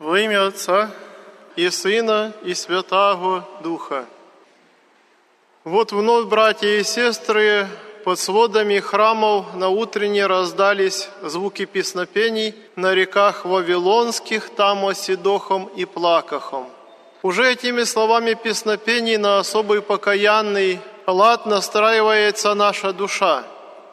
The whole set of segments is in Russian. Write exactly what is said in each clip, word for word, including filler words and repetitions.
Во имя Отца и Сына и Святаго Духа. Вот вновь, братья и сестры, под сводами храмов на утренне раздались звуки песнопений на реках Вавилонских, Тамо, Сидохом и Плакахом. Уже этими словами песнопений на особый покаянный лад настраивается наша душа.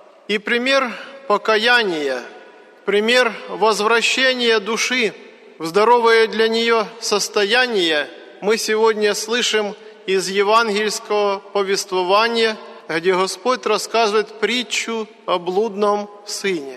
И пример покаяния, пример возвращения души в здоровое для нее состояние мы сегодня слышим из евангельского повествования, где Господь рассказывает притчу о блудном сыне.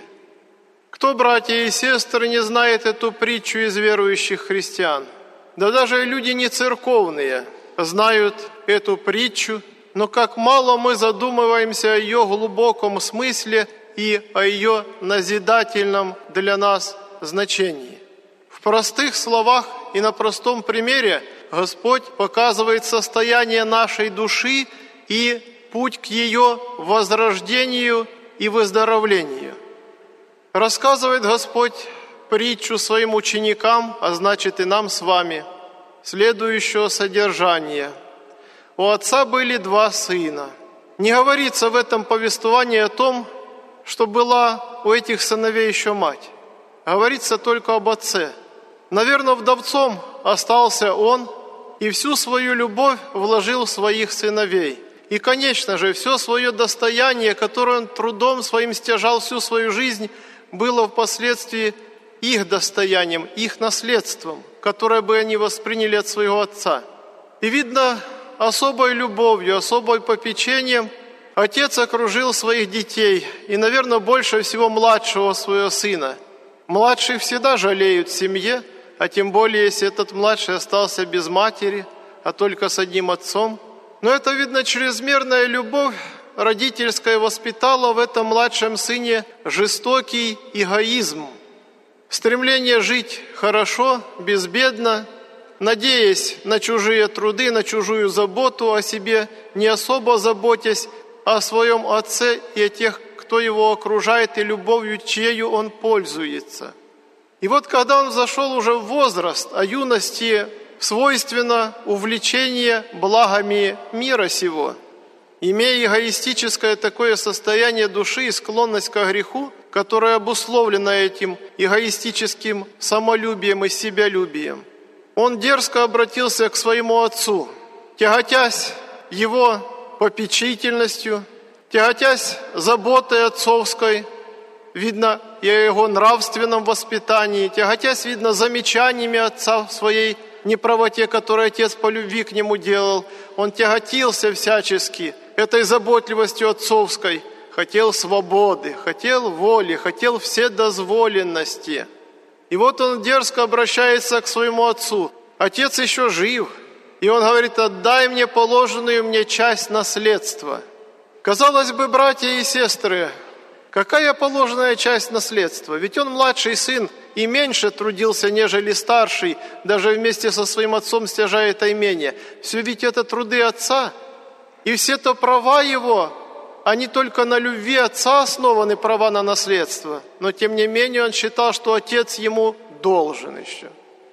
Кто, братья и сестры, не знает эту притчу из верующих христиан? Да даже люди не церковные знают эту притчу, но как мало мы задумываемся о ее глубоком смысле и о ее назидательном для нас значении. В простых словах и на простом примере Господь показывает состояние нашей души и путь к ее возрождению и выздоровлению. Рассказывает Господь притчу своим ученикам, а значит и нам с вами, следующего содержания. У отца были два сына. Не говорится в этом повествовании о том, что была у этих сыновей еще мать. Говорится только об отце. Наверное, вдовцом остался он и всю свою любовь вложил в своих сыновей. И, конечно же, все свое достояние, которое он трудом своим стяжал всю свою жизнь, было впоследствии их достоянием, их наследством, которое бы они восприняли от своего отца. И видно, особой любовью, особой попечением отец окружил своих детей, и, наверное, больше всего младшего своего сына. Младших всегда жалеют в семье, а тем более, если этот младший остался без матери, а только с одним отцом. Но это, видно, чрезмерная любовь родительская воспитала в этом младшем сыне жестокий эгоизм. Стремление жить хорошо, безбедно, надеясь на чужие труды, на чужую заботу о себе, не особо заботясь о своем отце и о тех, кто его окружает, и любовью, чею он пользуется. И вот когда он зашел уже в возраст, а юности свойственно увлечение благами мира сего, имея эгоистическое такое состояние души и склонность к греху, которая обусловлена этим эгоистическим самолюбием и себялюбием, он дерзко обратился к своему отцу, тяготясь его попечительностью, тяготясь заботой отцовской, видно, и о его нравственном воспитании, тяготясь, видно, замечаниями отца в своей неправоте, которую отец по любви к нему делал. Он тяготился всячески этой заботливостью отцовской, хотел свободы, хотел воли, хотел вседозволенности. И вот он дерзко обращается к своему отцу. Отец еще жив, и он говорит: «Отдай мне положенную мне часть наследства». Казалось бы, братья и сестры, какая положенная часть наследства? Ведь он младший сын и меньше трудился, нежели старший, даже вместе со своим отцом стяжая это имение. Все ведь это труды отца, и все-то права его, они только на любви отца основаны, права на наследство. Но тем не менее он считал, что отец ему должен еще.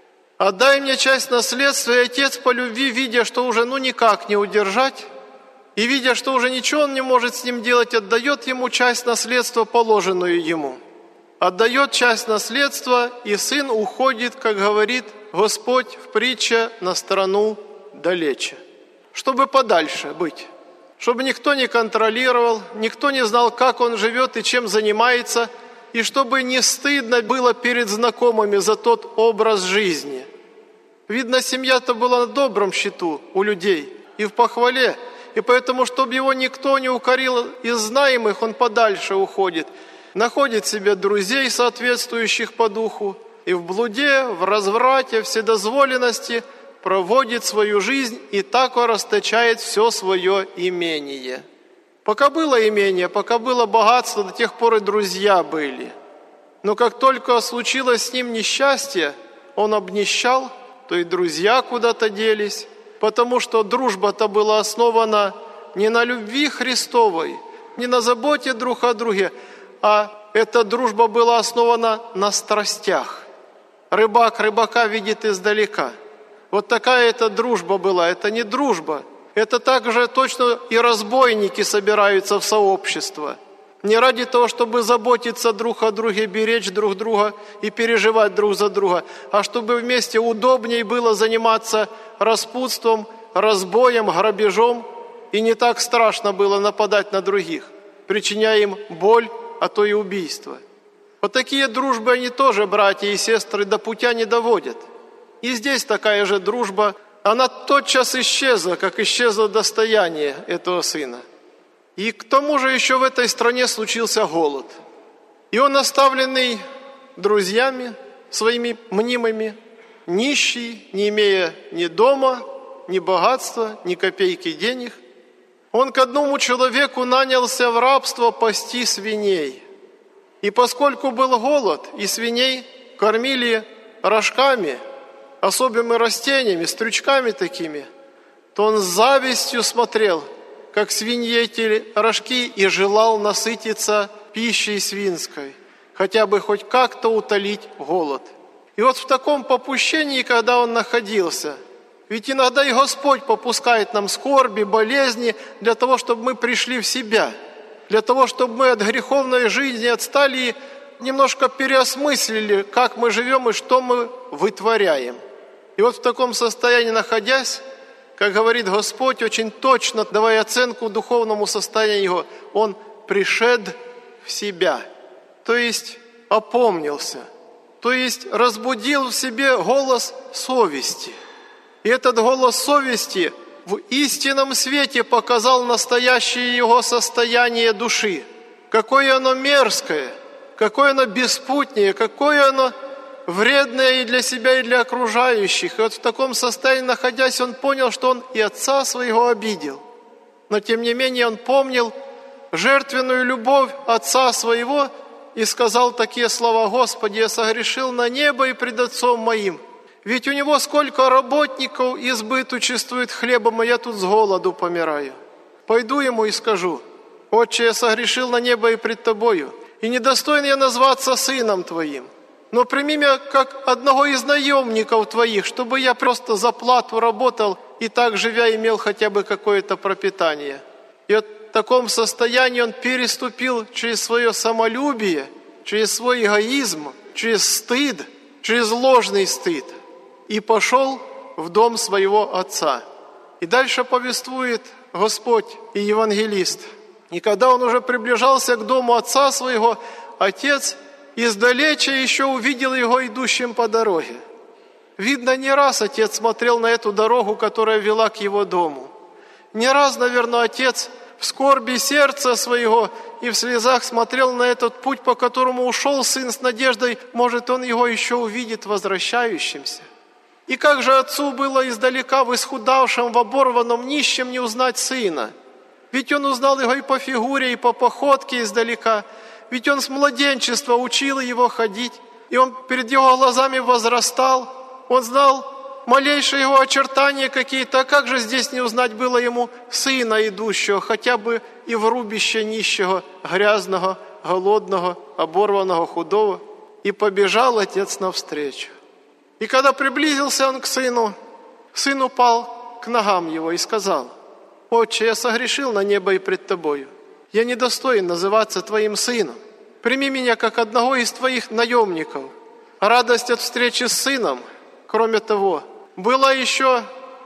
«Отдай мне часть наследства», и отец по любви, видя, что уже ну никак не удержать, и видя, что уже ничего он не может с ним делать, отдает ему часть наследства, положенную ему. Отдает часть наследства, и сын уходит, как говорит Господь в притче, на страну далече, чтобы подальше быть, чтобы никто не контролировал, никто не знал, как он живет и чем занимается, и чтобы не стыдно было перед знакомыми за тот образ жизни. Видно, семья-то была на добром счету у людей и в похвале, и поэтому, чтобы его никто не укорил из знаемых, он подальше уходит, находит себе друзей, соответствующих по духу, и в блуде, в разврате, вседозволенности проводит свою жизнь и так расточает все свое имение. Пока было имение, пока было богатство, до тех пор и друзья были. Но как только случилось с ним несчастье, он обнищал, то и друзья куда-то делись, потому что дружба-то была основана не на любви Христовой, не на заботе друг о друге, а эта дружба была основана на страстях. рыбак рыбака видит издалека. Вот такая это дружба была. Это не дружба. Это также точно и разбойники собираются в сообщество. Не ради того, чтобы заботиться друг о друге, беречь друг друга и переживать друг за друга, а чтобы вместе удобнее было заниматься распутством, разбоем, грабежом, и не так страшно было нападать на других, причиняя им боль, а то и убийство. Вот такие дружбы они тоже, братья и сестры, до путя не доводят. И здесь такая же дружба, она тотчас исчезла, как исчезло достояние этого сына. И к тому же еще в этой стране случился голод. И он, оставленный друзьями своими мнимыми, нищий, не имея ни дома, ни богатства, ни копейки денег, он к одному человеку нанялся в рабство пасти свиней. И поскольку был голод, и свиней кормили рожками, особыми растениями, стручками такими, то он с завистью смотрел, как свиньи эти рожки, и желал насытиться пищей свинской, хотя бы хоть как-то утолить голод. И вот в таком попущении, когда он находился, ведь иногда и Господь попускает нам скорби, болезни, для того, чтобы мы пришли в себя, для того, чтобы мы от греховной жизни отстали и немножко переосмыслили, как мы живем и что мы вытворяем. И вот в таком состоянии находясь, как говорит Господь, очень точно давая оценку духовному состоянию его, он пришед в себя, то есть опомнился, то есть разбудил в себе голос совести. И этот голос совести в истинном свете показал настоящее его состояние души. Какое оно мерзкое, какое оно беспутнее, какое оно вредное и для себя, и для окружающих. И вот в таком состоянии, находясь, он понял, что он и отца своего обидел. Но тем не менее он помнил жертвенную любовь отца своего и сказал такие слова: «Господи, я согрешил на небо и пред отцом моим. Ведь у него сколько работников избыточествует хлебом, а я тут с голоду помираю. Пойду ему и скажу: Отче, я согрешил на небо и пред тобою, и недостоин я назваться сыном твоим. Но прими меня как одного из наемников твоих, чтобы я просто за плату работал и так, живя, имел хотя бы какое-то пропитание». И вот в таком состоянии он переступил через свое самолюбие, через свой эгоизм, через стыд, через ложный стыд и пошел в дом своего отца. И дальше повествует Господь и евангелист. И когда он уже приближался к дому отца своего, отец издалеча еще увидел его идущим по дороге. Видно, не раз отец смотрел на эту дорогу, которая вела к его дому. Не раз, наверное, отец в скорби сердца своего и в слезах смотрел на этот путь, по которому ушел сын с надеждой, может, он его еще увидит возвращающимся. И как же отцу было издалека в исхудавшем, в оборванном, нищем не узнать сына? Ведь он узнал его и по фигуре, и по походке издалека. Ведь он с младенчества учил его ходить, и он перед его глазами возрастал. Он знал малейшие его очертания какие-то, а как же здесь не узнать было ему сына идущего, хотя бы и в рубище нищего, грязного, голодного, оборванного, худого? И побежал отец навстречу. И когда приблизился он к сыну, сын упал к ногам его и сказал: «Отче, я согрешил на небо и пред тобою. Я недостоин называться твоим сыном. Прими меня как одного из твоих наемников». Радость от встречи с сыном, кроме того, была еще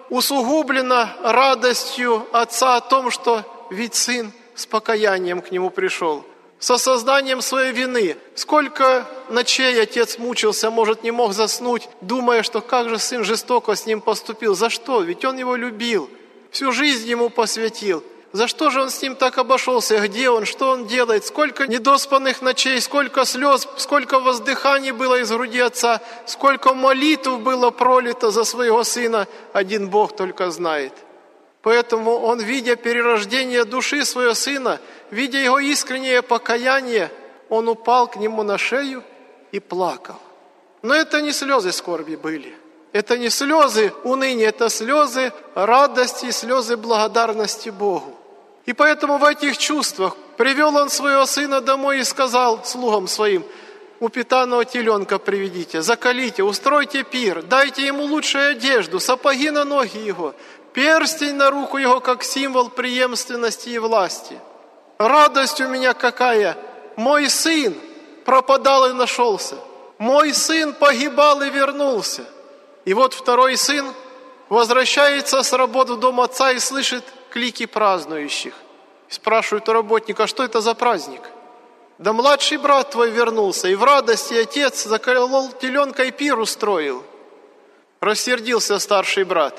усугублена радостью отца о том, что ведь сын с покаянием к нему пришел, с осознанием своей вины. Сколько ночей отец мучился, может, не мог заснуть, думая, что как же сын жестоко с ним поступил. За что? Ведь он его любил, всю жизнь ему посвятил. За что же он с ним так обошелся? Где он? Что он делает? Сколько недоспанных ночей, сколько слез, сколько воздыханий было из груди отца, сколько молитв было пролито за своего сына, один Бог только знает. Поэтому он, видя перерождение души своего сына, видя его искреннее покаяние, он упал к нему на шею и плакал. Но это не слезы скорби были. Это не слезы уныния, это слезы радости и слезы благодарности Богу. И поэтому в этих чувствах привел он своего сына домой и сказал слугам своим: упитанного теленка приведите, заколите, устройте пир, дайте ему лучшую одежду, сапоги на ноги его, перстень на руку его, как символ преемственности и власти. Радость у меня какая! Мой сын пропадал и нашелся. Мой сын погибал и вернулся. И вот второй сын возвращается с работы в дом отца и слышит клики празднующих. Спрашивают у работника, что это за праздник? Да младший брат твой вернулся, и в радости отец заколол теленка и пир устроил. Рассердился старший брат.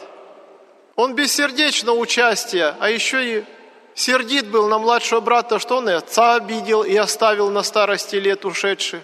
Он бессердечно участия, а еще и сердит был на младшего брата, что он и отца обидел, и оставил на старости лет ушедший.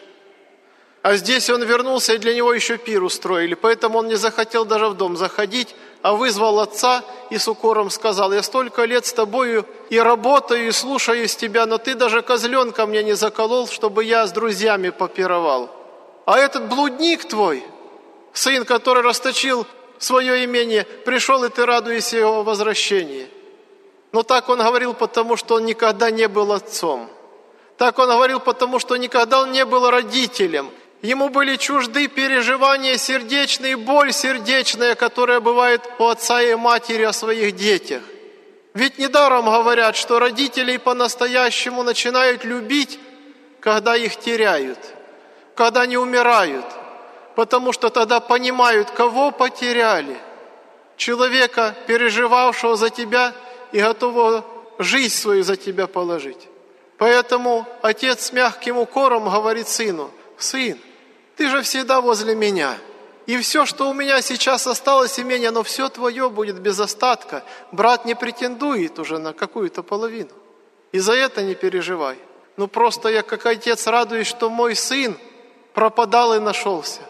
А здесь он вернулся, и для него еще пир устроили, поэтому он не захотел даже в дом заходить, а вызвал отца и с укором сказал: «Я столько лет с тобою и работаю, и слушаюсь тебя, но ты даже козленка мне не заколол, чтобы я с друзьями попировал. А этот блудник твой, сын, который расточил свое имение, пришел, и ты радуешься его возвращении». Но так он говорил, потому что он никогда не был отцом. Так он говорил, потому что никогда он не был родителем. Ему были чужды переживания сердечные, боль сердечная, которая бывает у отца и матери о своих детях. Ведь недаром говорят, что родителей по-настоящему начинают любить, когда их теряют, когда они умирают, потому что тогда понимают, кого потеряли. Человека, переживавшего за тебя и готового жизнь свою за тебя положить. Поэтому отец с мягким укором говорит сыну: «Сын, ты же всегда возле меня, и все, что у меня сейчас осталось имение, оно все твое будет без остатка. Брат не претендует уже на какую-то половину, и за это не переживай. Ну просто я как отец радуюсь, что мой сын пропадал и нашелся,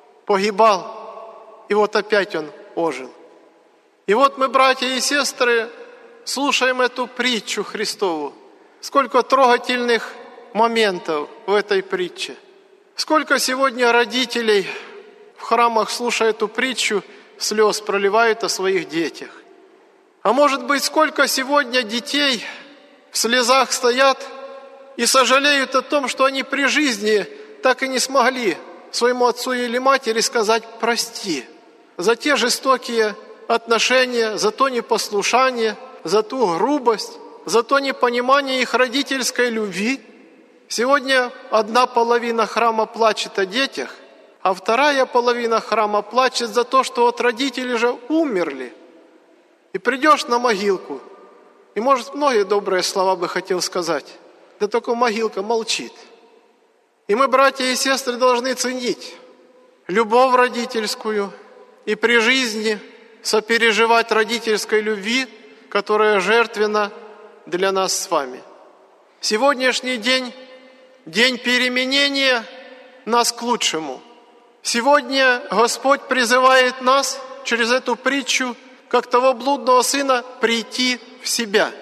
погибал, и вот опять он ожил». И вот мы, братья и сестры, слушаем эту притчу Христову. Сколько трогательных моментов в этой притче. Сколько сегодня родителей в храмах, слушая эту притчу, слез проливают о своих детях. А может быть, сколько сегодня детей в слезах стоят и сожалеют о том, что они при жизни так и не смогли своему отцу или матери сказать «прости» за те жестокие отношения, за то непослушание, за ту грубость, за то непонимание их родительской любви. Сегодня одна половина храма плачет о детях, а вторая половина храма плачет за то, что вот родители же умерли. И придешь на могилку, и, может, многие добрые слова бы хотел сказать, да только могилка молчит. И мы, братья и сестры, должны ценить любовь родительскую и при жизни сопереживать родительской любви, которая жертвенна для нас с вами. Сегодняшний день – день переменения нас к лучшему. Сегодня Господь призывает нас через эту притчу, как того блудного сына, прийти в себя.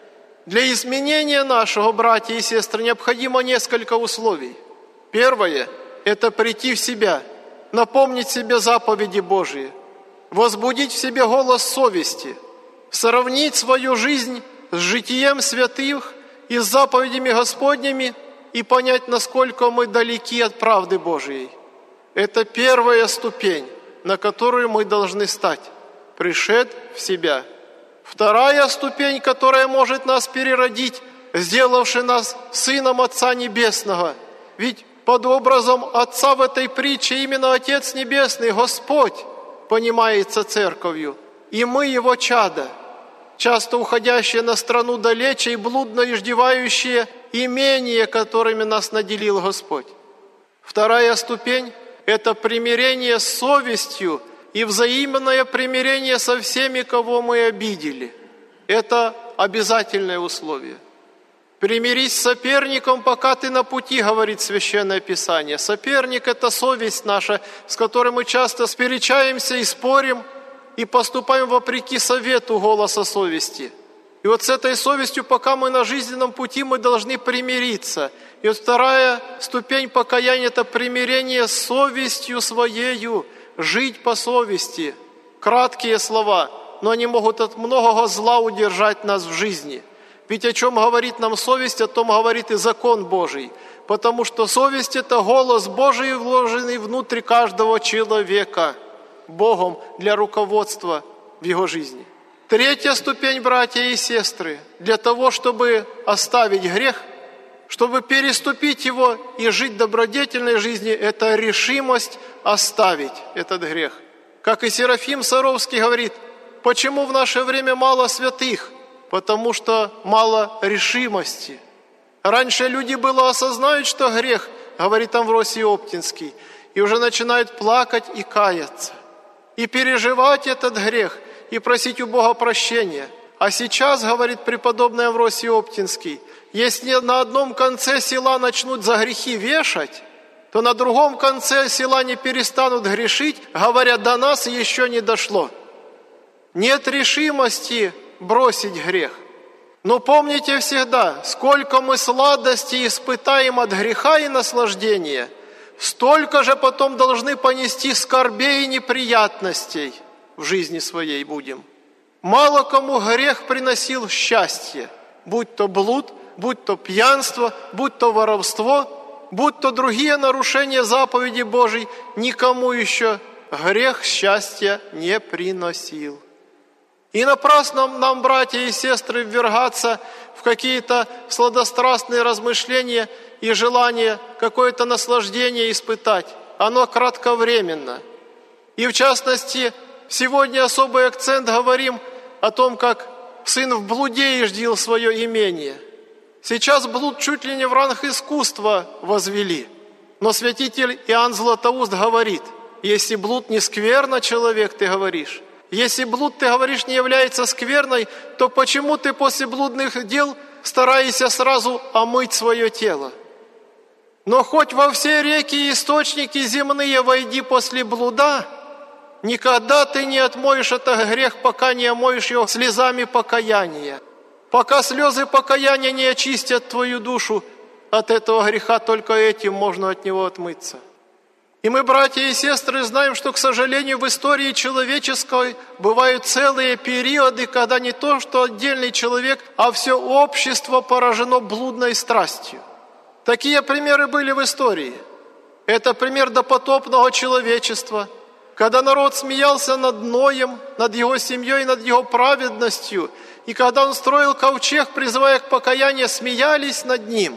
Для изменения нашего, братья и сестры, необходимо несколько условий. Первое – это прийти в себя, напомнить себе заповеди Божьи, возбудить в себе голос совести, сравнить свою жизнь с житием святых и с заповедями Господними и понять, насколько мы далеки от правды Божией. Это первая ступень, на которую мы должны стать, пришед в себя. Вторая ступень, которая может нас переродить, сделавши нас сыном Отца Небесного. Ведь под образом Отца в этой притче именно Отец Небесный, Господь, понимается церковью, и мы Его чада, часто уходящие на страну далече и блудно иждевающие имения, которыми нас наделил Господь. Вторая ступень – это примирение с совестью и взаимное примирение со всеми, кого мы обидели. Это обязательное условие. «Примирись с соперником, пока ты на пути», говорит Священное Писание. Соперник – это совесть наша, с которой мы часто сперечаемся и спорим, и поступаем вопреки совету голоса совести. И вот с этой совестью, пока мы на жизненном пути, мы должны примириться. И вот вторая ступень покаяния – это примирение с совестью своею, жить по совести. Краткие слова, но они могут от многого зла удержать нас в жизни. Ведь о чем говорит нам совесть, о том говорит и закон Божий. потому что совесть – это голос Божий, вложенный внутрь каждого человека Богом для руководства в его жизни. Третья ступень, братья и сестры, для того, чтобы оставить грех, чтобы переступить его и жить добродетельной жизнью, это решимость оставить этот грех. Как и Серафим Саровский говорит, почему в наше время мало святых? Потому что мало решимости. Раньше люди было осознают, что грех, говорит Амвросий Оптинский, и уже начинают плакать и каяться, и переживать этот грех, и просить у Бога прощения. А сейчас, говорит преподобный Амвросий Оптинский, если на одном конце села начнут за грехи вешать, то на другом конце села не перестанут грешить, говоря, до нас еще не дошло. Нет решимости бросить грех. Но помните всегда, сколько мы сладостей испытаем от греха и наслаждения, столько же потом должны понести скорбей и неприятностей в жизни своей будем. Мало кому грех приносил счастье, будь то блуд, будь то пьянство, будь то воровство, будь то другие нарушения заповеди Божьей, никому еще грех счастья не приносил. И напрасно нам, братья и сестры, ввергаться в какие-то сладострастные размышления и желание какое-то наслаждение испытать. Оно кратковременно. И в частности, сегодня особый акцент говорим о том, как сын в блуде иждил свое имение. Сейчас блуд чуть ли не в ранг искусства возвели. Но святитель Иоанн Златоуст говорит, если блуд не скверно, человек, ты говоришь, если блуд, ты говоришь, не является скверной, то почему ты после блудных дел стараешься сразу омыть свое тело? Но хоть во все реки и источники земные войди после блуда, никогда ты не отмоешь этот грех, пока не омоешь его слезами покаяния. Пока слезы покаяния не очистят твою душу от этого греха, только этим можно от него отмыться. И мы, братья и сестры, знаем, что, к сожалению, в истории человеческой бывают целые периоды, когда не то, что отдельный человек, а все общество поражено блудной страстью. Такие примеры были в истории. Это пример допотопного человечества, когда народ смеялся над Ноем, над его семьей, над его праведностью, и когда он строил ковчег, призывая к покаянию, смеялись над ним.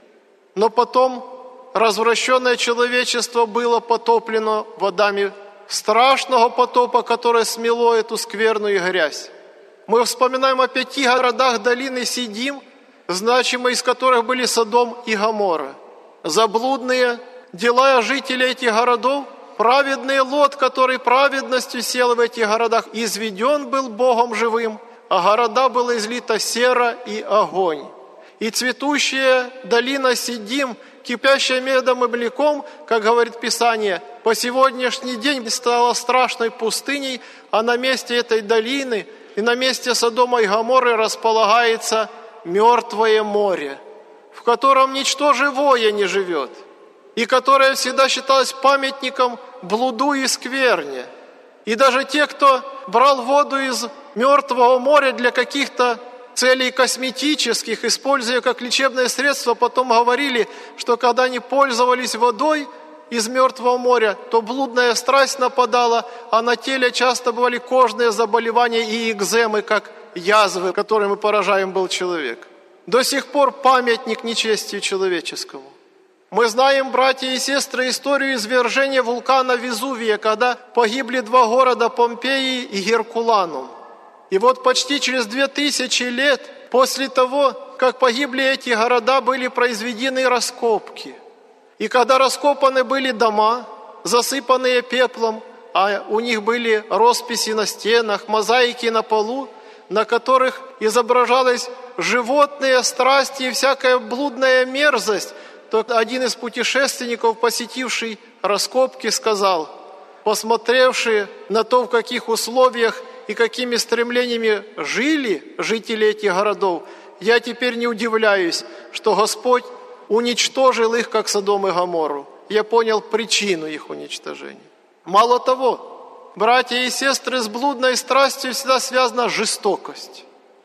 Но потом развращенное человечество было потоплено водами страшного потопа, которое смело эту скверную грязь. Мы вспоминаем о пяти городах долины Сидим, значимые из которых были Содом и Гоморра. Заблудные дела жителей этих городов, праведный Лот, который праведностью сел в этих городах, изведен был Богом живым, а города было излито сера и огонь. И цветущая долина Сидим, кипящая медом и млеком, как говорит Писание, по сегодняшний день стала страшной пустыней, а на месте этой долины и на месте Содома и Гоморры располагается мертвое море, в котором ничто живое не живет, и которое всегда считалось памятником блуду и скверне. И даже те, кто брал воду из мертвого моря для каких-то целей косметических, используя как лечебное средство, потом говорили, что когда они пользовались водой из мертвого моря, то блудная страсть нападала, а на теле часто бывали кожные заболевания и экземы, как язвы, которыми поражаем был человек. До сих пор памятник нечестию человеческому. Мы знаем, братья и сестры, историю извержения вулкана Везувия, когда погибли два города Помпеи и Геркуланум. И вот почти через две тысячи лет после того, как погибли эти города, были произведены раскопки. И когда раскопаны были дома, засыпанные пеплом, а у них были росписи на стенах, мозаики на полу, на которых изображались животные страсти и всякая блудная мерзость, то один из путешественников, посетивший раскопки, сказал, посмотревши на то, в каких условиях и какими стремлениями жили жители этих городов, я теперь не удивляюсь, что Господь уничтожил их, как Содом и Гоморру. Я понял причину их уничтожения. Мало того, братья и сестры, с блудной страстью всегда связана жестокость.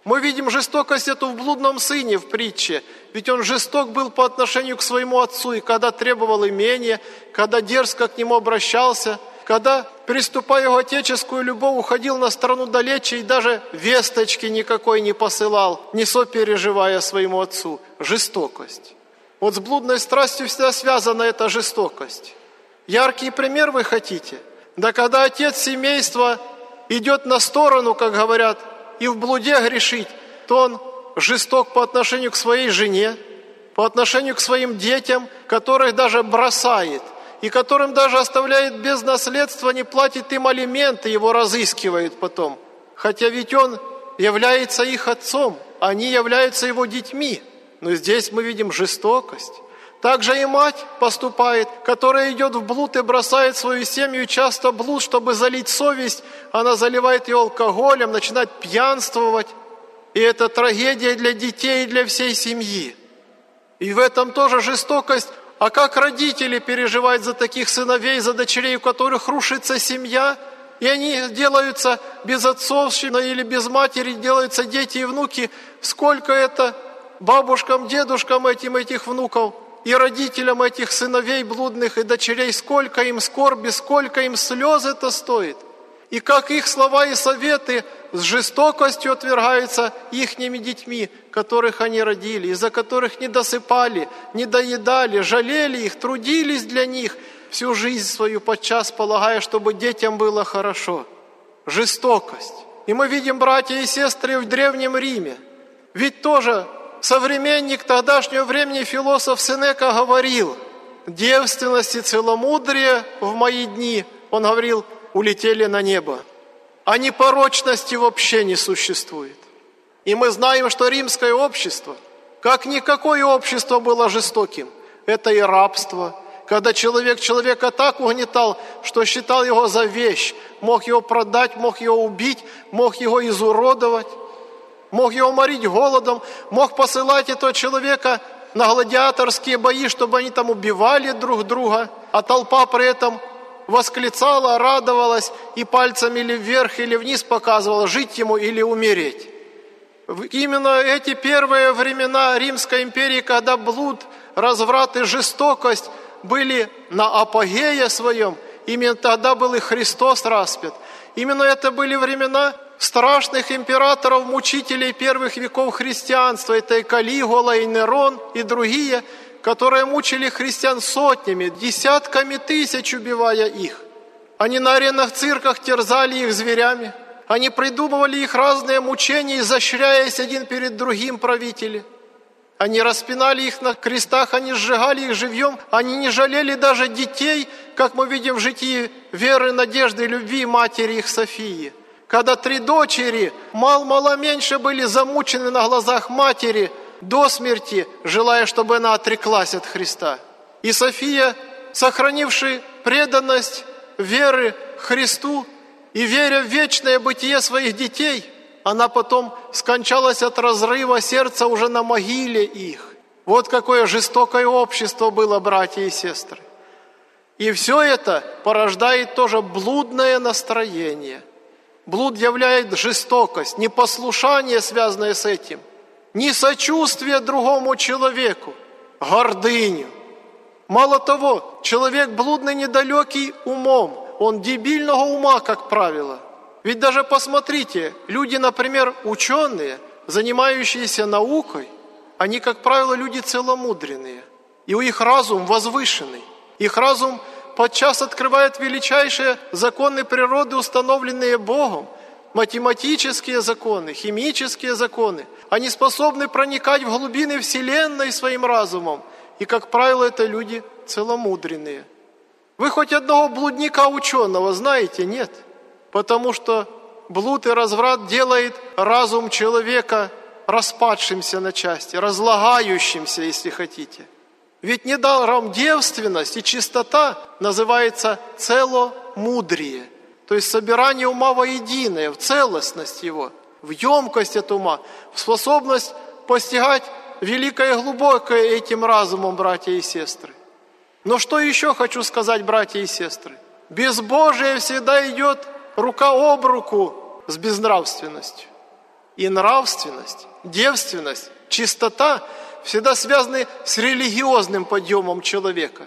Мы видим жестокость эту в блудном сыне в притче. Ведь он жесток был по отношению к своему отцу, и когда требовал имения, когда дерзко к нему обращался, когда, приступая его отеческую любовь, уходил на сторону далече и даже весточки никакой не посылал, не сопереживая своему отцу. Жестокость. Вот с блудной страстью всегда связана эта жестокость. Яркий пример вы хотите? Да когда отец семейства идет на сторону, как говорят, и в блуде грешить, то он жесток по отношению к своей жене, по отношению к своим детям, которых даже бросает, и которым даже оставляет без наследства, не платит им алименты, его разыскивают потом. Хотя ведь он является их отцом, они являются его детьми. Но здесь мы видим жестокость. Также и мать поступает, которая идет в блуд и бросает свою семью, часто блуд, чтобы залить совесть, она заливает ее алкоголем, начинает пьянствовать. И это трагедия для детей и для всей семьи. И в этом тоже жестокость. А как родители переживают за таких сыновей, за дочерей, у которых рушится семья, и они делаются без отцовщины или без матери, делаются дети и внуки. Сколько это бабушкам, дедушкам этим этих внуков и родителям этих сыновей блудных и дочерей, сколько им скорби, сколько им слез это стоит. И как их слова и советы с жестокостью отвергаются ихними детьми, которых они родили, из-за которых не досыпали, не доедали, жалели их, трудились для них, всю жизнь свою подчас полагая, чтобы детям было хорошо. Жестокость. И мы видим, братья и сестры, в Древнем Риме. Ведь тоже современник тогдашнего времени, философ Сенека, говорил: девственность и целомудрие в мои дни, он говорил, улетели на небо. А непорочности вообще не существует. И мы знаем, что римское общество, как никакое общество, было жестоким. Это и рабство, когда человек человека так угнетал, что считал его за вещь, мог его продать, мог его убить, мог его изуродовать, мог его морить голодом, мог посылать этого человека на гладиаторские бои, чтобы они там убивали друг друга, а толпа при этом восклицала, радовалась и пальцем или вверх, или вниз показывала, жить ему или умереть. Именно эти первые времена Римской империи, когда блуд, разврат и жестокость были на апогее своем, именно тогда был и Христос распят. Именно это были времена страшных императоров, мучителей первых веков христианства. Это и Калигула, и Нерон, и другие, которые мучили христиан сотнями, десятками тысяч, убивая их. Они на аренах цирках терзали их зверями. Они придумывали их разные мучения, изощряясь один перед другим правители. Они распинали их на крестах, они сжигали их живьем. Они не жалели даже детей, как мы видим в житии веры, надежды и любви матери их Софии. Когда три дочери, мало-мало меньше, были замучены на глазах матери до смерти, желая, чтобы она отреклась от Христа. И София, сохранившая преданность веры Христу и веря в вечное бытие своих детей, она потом скончалась от разрыва сердца уже на могиле их. Вот какое жестокое общество было, братья и сестры. И все это порождает тоже блудное настроение. Блуд являет жестокость, непослушание, связанное с этим, не сочувствие другому человеку, гордыню. Мало того, человек блудный недалекий умом, он дебильного ума, как правило. Ведь даже посмотрите, люди, например, ученые, занимающиеся наукой, они, как правило, люди целомудренные. И у их разум возвышенный. Их разум подчас открывает величайшие законы природы, установленные Богом, математические законы, химические законы. Они способны проникать в глубины Вселенной своим разумом. И, как правило, это люди целомудренные. Вы хоть одного блудника ученого знаете? Нет. Потому что блуд и разврат делает разум человека распадшимся на части, разлагающимся, если хотите. Ведь недаром девственность и чистота называется целомудрие, то есть собирание ума воединое, в целостность его, в емкость от ума, в способность постигать великое и глубокое этим разумом, братья и сестры. Но что еще хочу сказать, братья и сестры? Безбожие всегда идет рука об руку с безнравственностью. И нравственность, девственность, чистота всегда связаны с религиозным подъемом человека,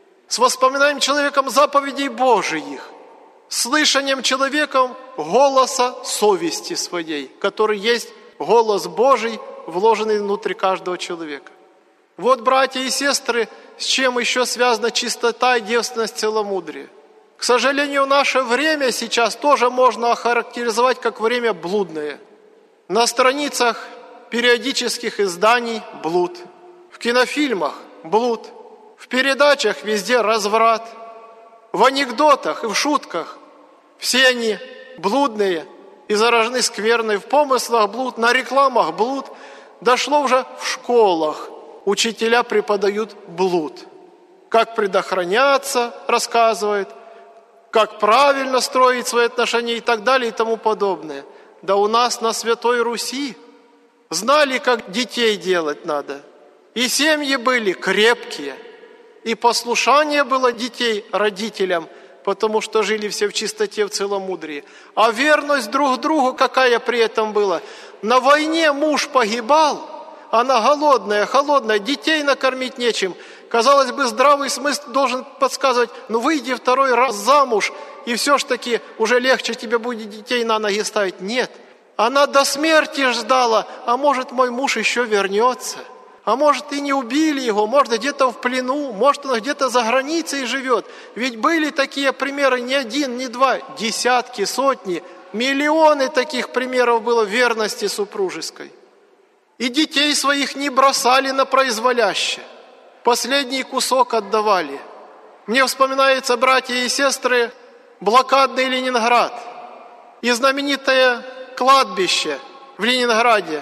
с воспоминанием человеком заповедей Божиих, слышанием человеком голоса совести своей, который есть голос Божий, вложенный внутрь каждого человека. Вот, братья и сестры, с чем еще связана чистота и девственность целомудрия. К сожалению, наше время сейчас тоже можно охарактеризовать как время блудное. На страницах периодических изданий – блуд, в кинофильмах – блуд, в передачах везде разврат, в анекдотах и в шутках все они блудные и заражены скверной, в помыслах блуд, на рекламах блуд. Дошло уже в школах, учителя преподают блуд. Как предохраняться, рассказывают, как правильно строить свои отношения и так далее и тому подобное. Да у нас на Святой Руси знали, как детей делать надо. И семьи были крепкие, и послушание было детей родителям, потому что жили все в чистоте, в целомудрии. А верность друг другу какая при этом была? На войне муж погибал, она голодная, холодная, детей накормить нечем. Казалось бы, здравый смысл должен подсказывать, ну выйди второй раз замуж, и все ж таки уже легче тебе будет детей на ноги ставить. Нет, она до смерти ждала, а может мой муж еще вернется, а может и не убили его, может где-то в плену, может он где-то за границей живет. Ведь были такие примеры не один, не два, десятки, сотни, миллионы таких примеров было верности супружеской. И детей своих не бросали на произволяще. Последний кусок отдавали. Мне вспоминаются, братья и сестры, блокадный Ленинград и знаменитое кладбище в Ленинграде,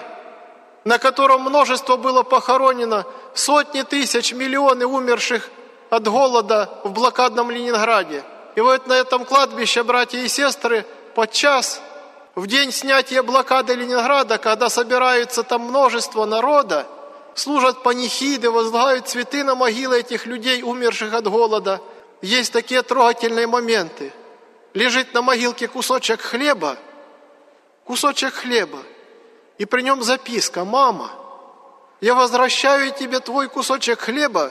на котором множество было похоронено, сотни тысяч, миллионы умерших от голода в блокадном Ленинграде. И вот на этом кладбище, братья и сестры, подчас в день снятия блокады Ленинграда, когда собираются там множество народа, служат панихиды, возлагают цветы на могилы этих людей, умерших от голода. Есть такие трогательные моменты. Лежит на могилке кусочек хлеба, кусочек хлеба, и при нем записка: «Мама, я возвращаю тебе твой кусочек хлеба,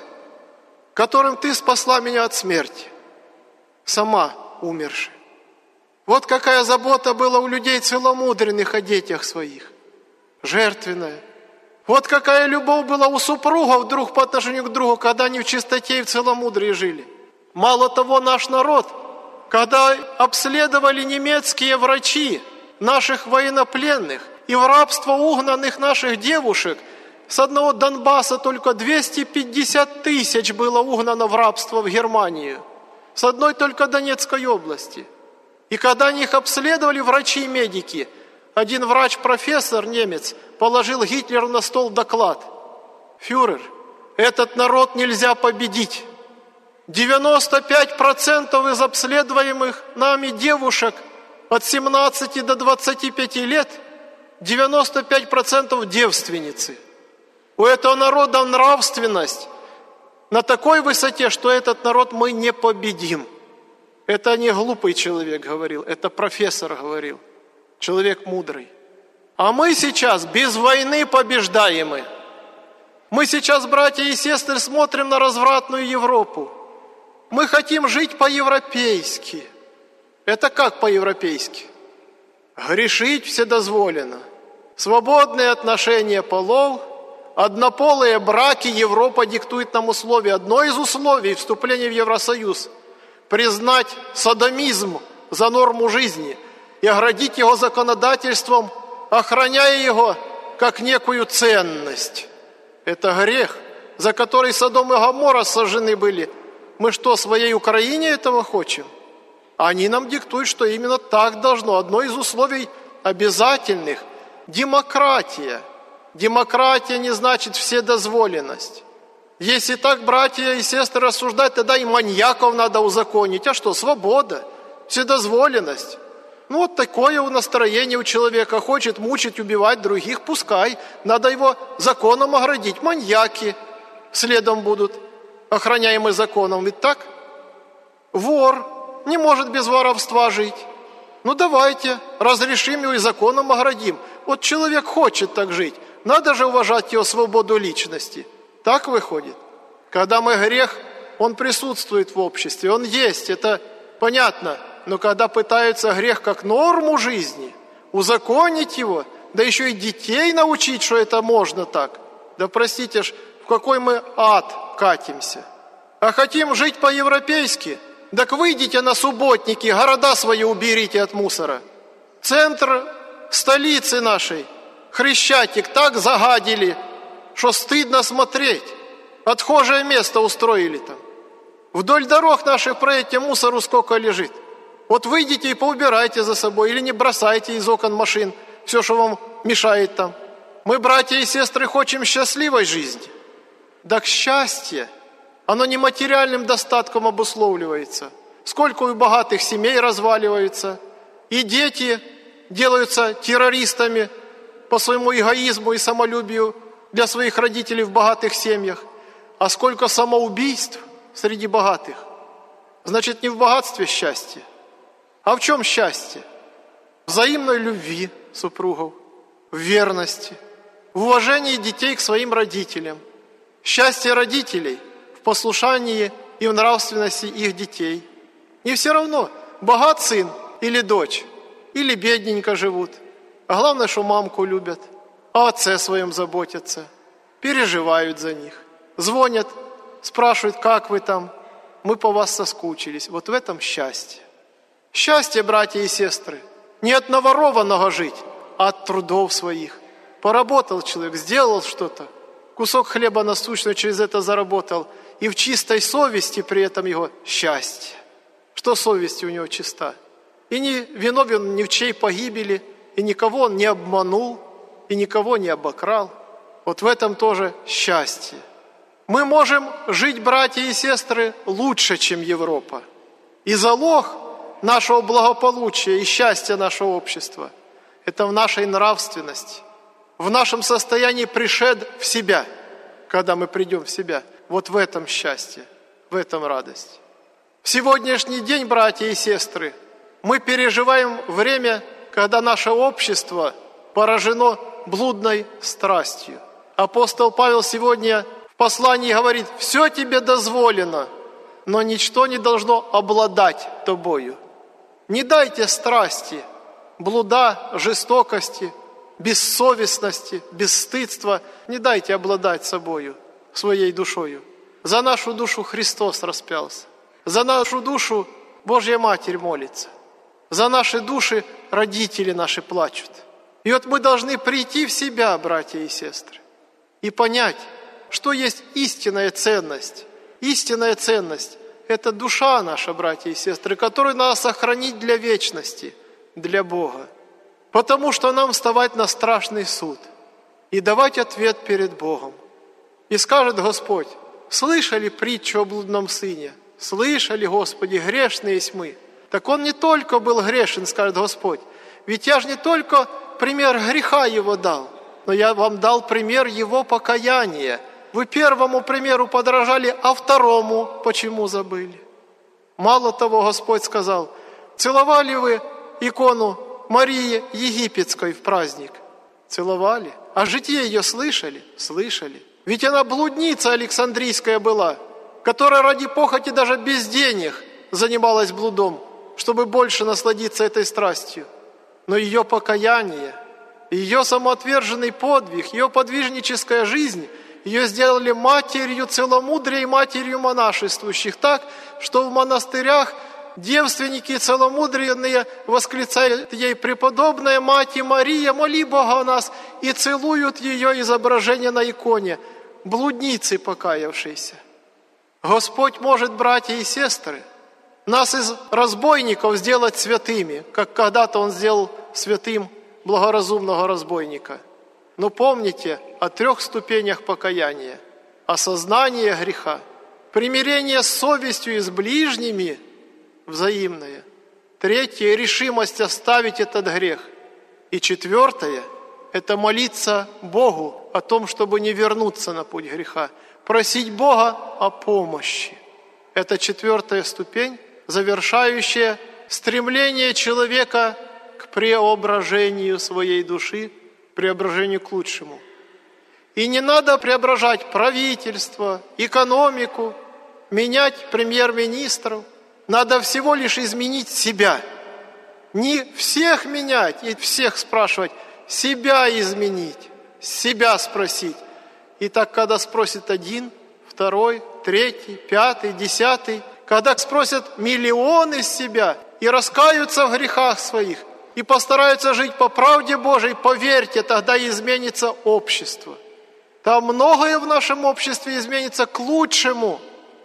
которым ты спасла меня от смерти, сама умершая». Вот какая забота была у людей целомудренных о детях своих, жертвенная. Вот какая любовь была у супругов друг по отношению к другу, когда они в чистоте и в целомудрии жили. Мало того, наш народ, когда обследовали немецкие врачи наших военнопленных и в рабство угнанных наших девушек, с одного Донбасса только двести пятьдесят тысяч было угнано в рабство в Германию, с одной только Донецкой области. И когда они их обследовали, врачи и медики, один врач-профессор, немец, положил Гитлеру на стол доклад: «Фюрер, этот народ нельзя победить. девяносто пять процентов из обследуемых нами девушек от семнадцати до двадцати пяти лет, девяносто пять процентов девственницы. У этого народа нравственность на такой высоте, что этот народ мы не победим». Это не глупый человек говорил, это профессор говорил, человек мудрый. А мы сейчас без войны побеждаемы. Мы сейчас, братья и сестры, смотрим на развратную Европу. Мы хотим жить по-европейски. Это как по-европейски? Грешить вседозволено. Свободные отношения полов, однополые браки. Европа диктует нам условия. Одно из условий вступления в Евросоюз – признать содомизм за норму жизни и оградить его законодательством, охраняя его как некую ценность. Это грех, за который Содом и Гоморра сожжены были. Мы что, своей Украине этого хотим? Они нам диктуют, что именно так должно. Одно из условий обязательных – демократия. Демократия не значит вседозволенность. Если так, братья и сестры, рассуждать, тогда и маньяков надо узаконить. А что, свобода, вседозволенность? Ну, вот такое настроение у человека. Хочет мучить, убивать других, пускай. Надо его законом оградить. Маньяки следом будут охраняемы законом. Ведь так? Вор не может без воровства жить. Ну давайте, разрешим его и законом оградим. Вот человек хочет так жить, надо же уважать его свободу личности. Так выходит. Когда мы грех, он присутствует в обществе, он есть, это понятно. Но когда пытаются грех как норму жизни, узаконить его, да еще и детей научить, что это можно так, да простите ж, в какой мы ад катимся. А хотим жить по-европейски, так выйдите на субботники, города свои уберите от мусора. Центр столицы нашей, Хрещатик, так загадили, что стыдно смотреть. Отхожее место устроили там. Вдоль дорог наших, проедьте, мусору сколько лежит. Вот выйдите и поубирайте за собой, или не бросайте из окон машин все, что вам мешает там. Мы, братья и сестры, хотим счастливой жизни. Так счастье, оно не материальным достатком обусловливается. Сколько у богатых семей разваливается, и дети делаются террористами по своему эгоизму и самолюбию для своих родителей в богатых семьях. А сколько самоубийств среди богатых. Значит, не в богатстве счастье. А в чем счастье? В взаимной любви супругов, в верности, в уважении детей к своим родителям. Счастье родителей в послушании и в нравственности их детей. И все равно, богат сын или дочь, или бедненько живут. А главное, что мамку любят, о отце своем заботятся, переживают за них. Звонят, спрашивают, как вы там, мы по вас соскучились. Вот в этом счастье. Счастье, братья и сестры, не от наворованного жить, а от трудов своих. Поработал человек, сделал что-то, кусок хлеба насущного через это заработал, и в чистой совести при этом его счастье. Что совесть у него чиста? И не виновен ни в чьей погибели, и никого он не обманул, и никого не обокрал. Вот в этом тоже счастье. Мы можем жить, братья и сестры, лучше, чем Европа. И залог нашего благополучия и счастья нашего общества – это в нашей нравственности, в нашем состоянии пришед в себя, когда мы придем в себя. Вот в этом счастье, в этом радость. В сегодняшний день, братья и сестры, мы переживаем время, когда наше общество поражено блудной страстью. Апостол Павел сегодня в послании говорит: «Все тебе дозволено, но ничто не должно обладать тобою». Не дайте страсти, блуда, жестокости, бессовестности, бесстыдства, не дайте обладать собою, своей душою. За нашу душу Христос распялся. За нашу душу Божья Матерь молится. За наши души родители наши плачут. И вот мы должны прийти в себя, братья и сестры, и понять, что есть истинная ценность. Истинная ценность – это душа наша, братья и сестры, которую надо сохранить для вечности, для Бога. Потому что нам вставать на страшный суд и давать ответ перед Богом. И скажет Господь: слышали притчу о блудном сыне? Слышали, Господи, грешные есть мы. Так он не только был грешен, скажет Господь, ведь я же не только пример греха его дал, но я вам дал пример его покаяния. Вы первому примеру подражали, а второму почему забыли? Мало того, Господь сказал: целовали вы икону Марии Египетской в праздник? Целовали. А житие ее слышали? Слышали. Ведь она блудница Александрийская была, которая ради похоти даже без денег занималась блудом, чтобы больше насладиться этой страстью. Но ее покаяние, ее самоотверженный подвиг, ее подвижническая жизнь ее сделали матерью целомудрия и матерью монашествующих, так, что в монастырях девственники целомудренные восклицают ей: «Преподобная Мать Мария, моли Бога о нас», и целуют ее изображение на иконе, блудницы покаявшиеся. Господь может, братья и сестры, нас из разбойников сделать святыми, как когда-то Он сделал святым благоразумного разбойника. Но помните о трех ступенях покаяния: осознание греха, примирение с совестью и с ближними, взаимное. Третье – решимость оставить этот грех. И четвертое – это молиться Богу о том, чтобы не вернуться на путь греха, просить Бога о помощи. Это четвертая ступень, завершающая стремление человека к преображению своей души, преображению к лучшему. И не надо преображать правительство, экономику, менять премьер-министров. Надо всего лишь изменить себя. Не всех менять и всех спрашивать, себя изменить, себя спросить. И так, когда спросит один, второй, третий, пятый, десятый, когда спросят миллионы из себя и раскаются в грехах своих, и постараются жить по правде Божией, поверьте, тогда изменится общество. Там многое в нашем обществе изменится к лучшему.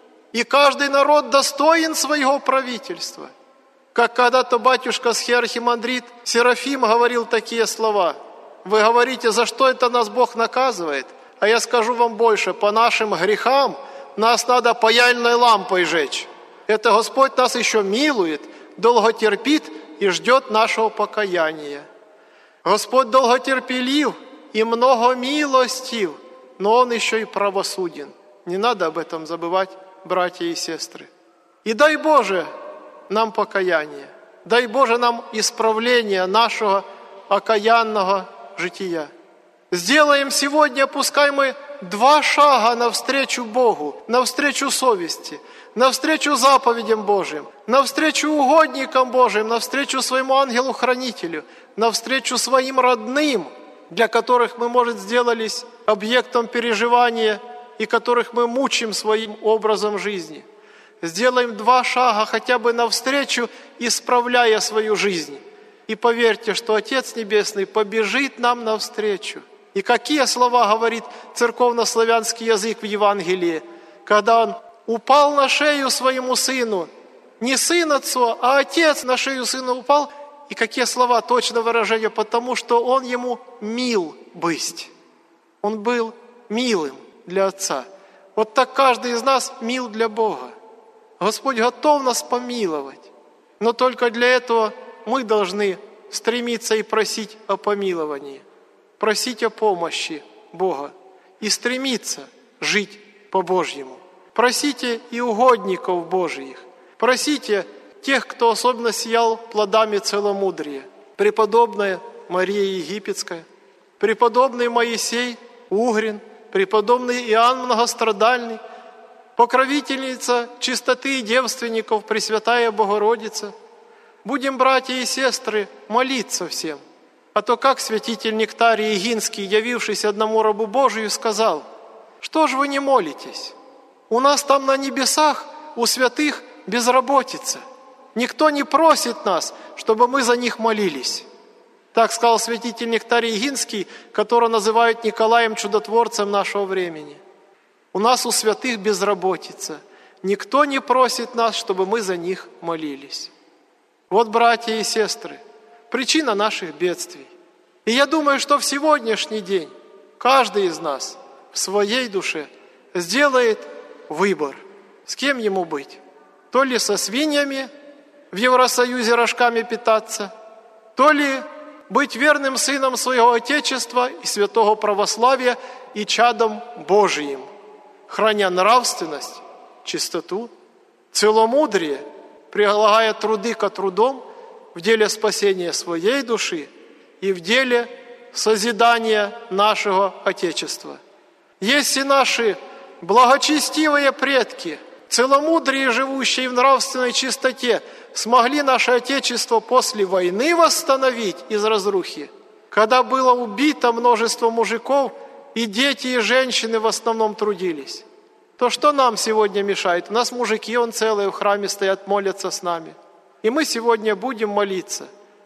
И каждый народ достоин своего правительства. Как когда-то батюшка схиархимандрит Серафим говорил такие слова. Вы говорите, за что это нас Бог наказывает? А я скажу вам больше, по нашим грехам нас надо паяльной лампой жечь. Это Господь нас еще милует, долго терпит и ждет нашего покаяния. Господь долготерпелив и много милостив, но Он еще и правосуден. Не надо об этом забывать, братья и сестры. И дай Боже нам покаяние, дай Боже нам исправление нашего окаянного жития. Сделаем сегодня, пускай мы два шага навстречу Богу, навстречу совести, навстречу заповедям Божьим, навстречу угодникам Божьим, навстречу своему ангелу-хранителю, навстречу своим родным, для которых мы, может, сделались объектом переживания и которых мы мучим своим образом жизни. Сделаем два шага хотя бы навстречу, исправляя свою жизнь. И поверьте, что Отец Небесный побежит нам навстречу. И какие слова говорит церковнославянский язык в Евангелии, когда Он упал на шею своему сыну, не сын отцу, а отец на шею сына упал. И какие слова, точно выражение, потому что он ему мил быть. Он был милым для отца. Вот так каждый из нас мил для Бога. Господь готов нас помиловать. Но только для этого мы должны стремиться и просить о помиловании, просить о помощи Бога и стремиться жить по-божьему. Просите и угодников Божиих, просите тех, кто особенно сиял плодами целомудрия. Преподобная Мария Египетская, преподобный Моисей Угрин, преподобный Иоанн Многострадальный, покровительница чистоты и девственников Пресвятая Богородица. Будем, братья и сестры, молиться всем. А то как святитель Нектарий Егинский, явившись одному рабу Божию, сказал: «Что ж вы не молитесь? У нас там на небесах, у святых, безработица. Никто не просит нас, чтобы мы за них молились». Так сказал святитель Нектарий Егинский, которого называют Николаем Чудотворцем нашего времени. У нас у святых безработица. Никто не просит нас, чтобы мы за них молились. Вот, братья и сестры, причина наших бедствий. И я думаю, что в сегодняшний день каждый из нас в своей душе сделает выбор, с кем ему быть. То ли со свиньями в Евросоюзе рожками питаться, то ли быть верным сыном своего Отечества и святого православия и чадом Божиим, храня нравственность, чистоту, целомудрие, прилагая труды ко трудам в деле спасения своей души и в деле созидания нашего Отечества. Если наши благочестивые предки, целомудрие, живущие в нравственной чистоте, смогли наше Отечество после войны восстановить из разрухи, когда было убито множество мужиков, и дети, и женщины в основном трудились, то что нам сегодня мешает? У нас мужики, он целые в храме стоят, молятся с нами. И мы сегодня будем молиться.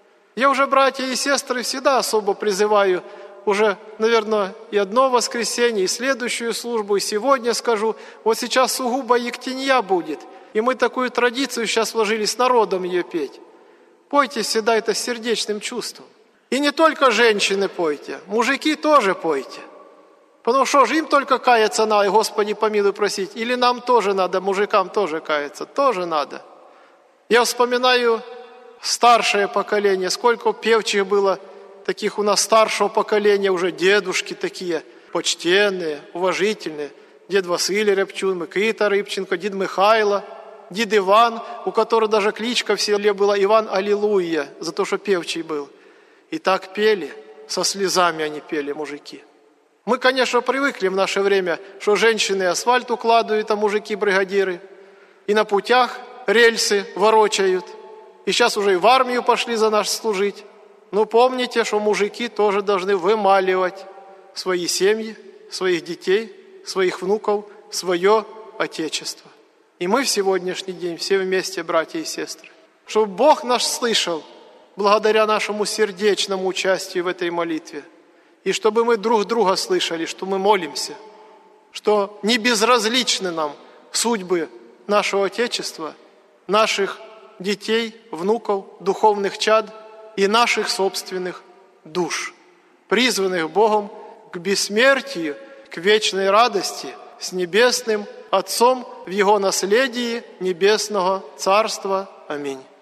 Я уже, братья и сестры, всегда особо призываю, уже, наверное, и одно воскресенье, и следующую службу, и сегодня скажу, вот сейчас сугубо Ектенья будет, и мы такую традицию сейчас вложили с народом ее петь. Пойте всегда это с сердечным чувством. И не только женщины пойте, мужики тоже пойте. Потому что же им только каяться надо, Господи, помилуй, просить, или нам тоже надо, мужикам тоже каяться, тоже надо. Я вспоминаю старшее поколение, сколько певчих было таких у нас старшего поколения, уже дедушки такие, почтенные, уважительные. Дед Василий Рябчун, Микита Рибченко, дед Михайло. дед Иван, у которого даже кличка в селе была Иван Аллилуйя, за то, что певчий был. И так пели, со слезами они пели, мужики. Мы, конечно, привыкли в наше время, что женщины асфальт укладывают, а мужики-бригадиры, и на путях рельсы ворочают. И сейчас уже и в армию пошли за нас служить. Но помните, что мужики тоже должны вымаливать свои семьи, своих детей, своих внуков, свое Отечество. И мы в сегодняшний день все вместе, братья и сестры, чтобы Бог нас слышал благодаря нашему сердечному участию в этой молитве. И чтобы мы друг друга слышали, что мы молимся, что не безразличны нам судьбы нашего Отечества, наших детей, внуков, духовных чад и наших собственных душ, призванных Богом к бессмертию, к вечной радости с Небесным Отцом в Его наследии Небесного Царства. Аминь.